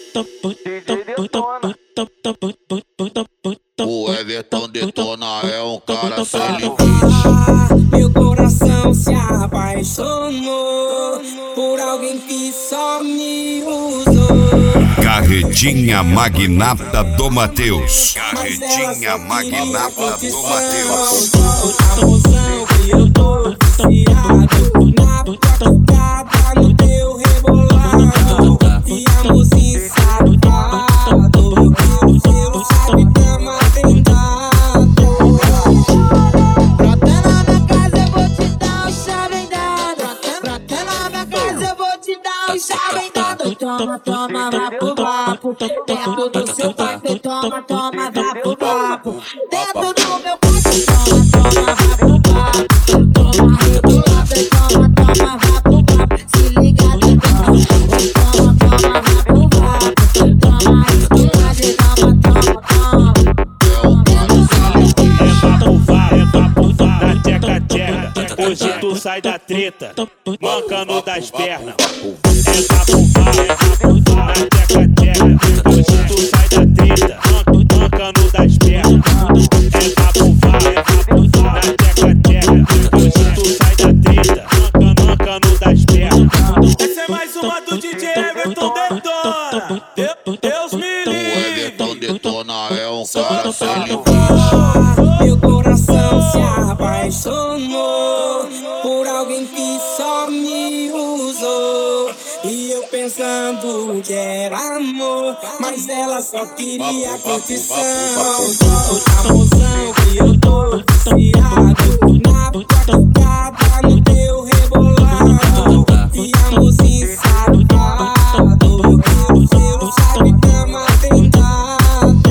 O Everton Detona é um cara feliz. Meu coração se apaixonou por alguém que só me usou. Carretinha Magnata do Mateus. Carretinha Magnata do Mateus. A emoção que eu tô viciado na tua tocada, no teu rebolado. Te amo sim, safado. O seu sabe cama tentado. Brota na minha casa, eu vou te dar um chave dado. Brota na minha casa, eu vou te dar um chave dado. Toma, toma, vá pro papo. Dentro do seu quarto, toma, toma, vá pro papo. Dentro do meu quarto, toma, toma, vá pro papo. Toma, rebolada, toma, toma, vá pro papo. Se liga, toma, toma, vá pro papo. Toma, rebolada, toma, toma, toma. É papo, na tcheca-tcheca. Hoje tu sai da treta, mancando das pernas. É papo, na tcheca-tcheca. Hoje tu sai da treta, mancando das pernas. É papo, na tcheca-tcheca. Hoje tu sai da treta, mancando das pernas. Essa é mais uma do DJ Everton Detona. Deus me O livre. Everton Detona é um cara feliz. Meu coração se apaixonou por alguém que só me usou. E eu pensando que era amor, mas ela só queria curtição. A emoção que eu tô viciado na tua tocada, no teu rebolado. Te amo sim, safado. O seu sabe cama tentado.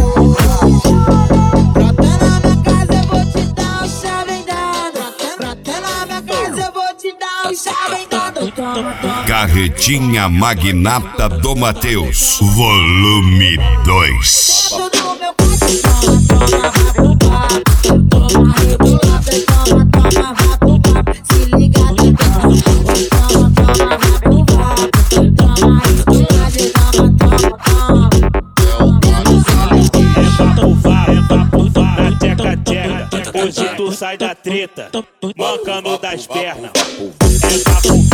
Brota na minha casa, eu vou te dar um chave dado. Brota na minha casa, eu vou te dar um chave dado. Toma, toma. Carretinha Magnata do Mateus. Volume 2. Dentro do meu quarto, toma, toma, vá pro papo. Toma, rebolada, toma, toma, vá pro papo. Se liga, toma, toma, vá pro papo. Toma, rebolada, toma, toma, toma. É papo, na tcheca-tcheca. Hoje tu sai da treta, mancando das pernas. É papo,